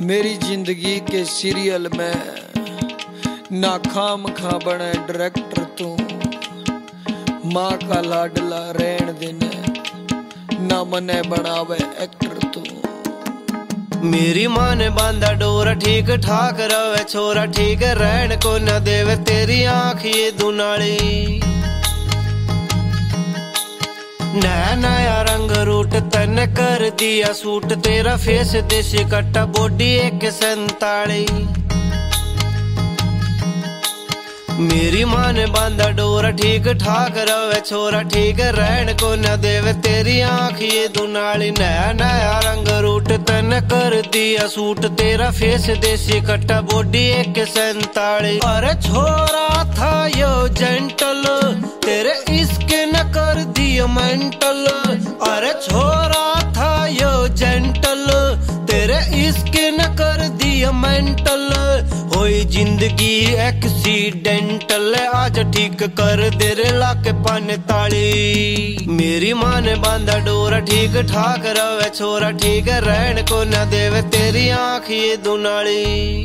मेरी जिंदगी के सीरियल में ना खाम खा बने डायरेक्टर तू, माँ का लाडला रहन देने ना मने बनावे एक्टर तू। मेरी माँ ने बांधा डोरा ठीक ठाक रवे छोरा, ठीक रहन को न देवे तेरी आँख ये दुनाली। नया नया रंग रूट तन कर दिया सूट, तेरा फेस देसी कट्टा बॉडी 147। मेरी माँ ने बांधा डोरा ठीक ठाक रवे छोरा, ठीक रहन को न देवे तेरी आँख ये दुनाली। नया नया रंग रूट तन कर दिया सूट, तेरा फेस देसी कट्टा बॉडी 147। अरे छोरा था यो जेंटल, तेरे इश्क न कर दिया मेंटल। अरे छोरा था यो जेंटल, तेरे इश्क न कर दिया मेंटल। होई जिंदगी एक्सीडेंटल, आज ठीक कर दे रे लाके पाने ताली। मेरी माँ ने बांधा डोरा ठीक ठाक रवे छोरा, ठीक रहन को न देवे तेरी आँख ये दुनाली।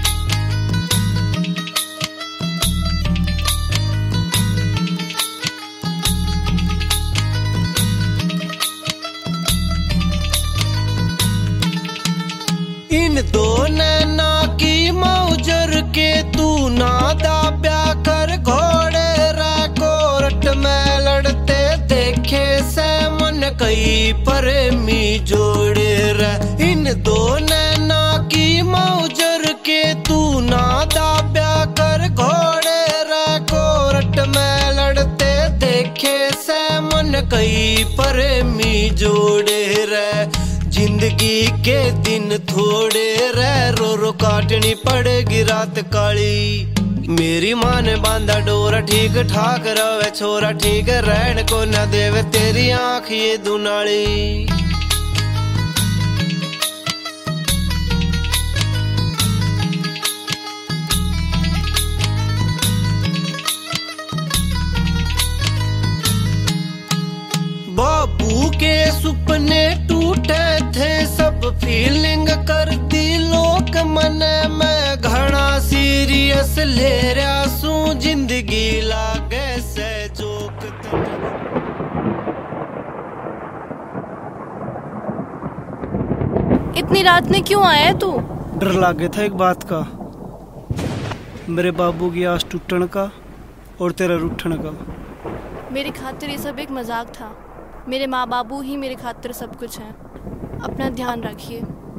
इन दो नैना की मौजर के तू ना दाब्या कर, घोड़े रा कोर्ट में लड़ते देखे से मन कई प्रेमी जोड़े रे। इन दो नैना की मौजर के तू ना दाब्या कर, घोड़े रा कोर्ट में लड़ते देखे से मन कई प्रेमी जोड़े रे। जिंदगी के दिन थोड़े रह रो रो काटनी पड़ेगी रात काली। मेरी माँ ने बांधा डोरा ठीक ठाक रवे छोरा, ठीक रहन को न देवे तेरी आँख ये दुनाली। बाबू के सुपने टूटे थे सब फीलिंग कर दी लोक मने, मैं घना सीरियस ले रहा सू जिंदगी लागे से जोक। इतनी रात में क्यों आया है तू? डर लागे था एक बात का, मेरे बाबू की आस टूटने का और तेरा रूठने का। मेरी खातिर ये सब एक मजाक था, मेरे माँ बाबू ही मेरे खातिर सब कुछ हैं। अपना ध्यान रखिए।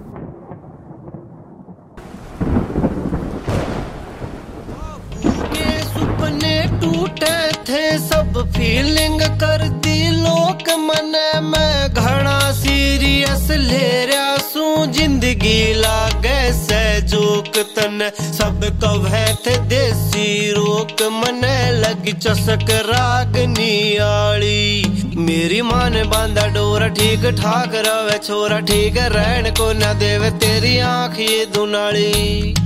के सुपने टूटे थे सब फीलिंग कर दी लोक मने, मैं घना सीरियस ले रहा सू जिंदगी लागे से जोक। तन सब कहे थे देसी रोक, मने लगी चसक रागनी आली। मेरी माँ ने बांधा डोरा ठीक ठाक रवे छोरा, ठीक रहन को न देवे तेरी आँख ये दुनाली।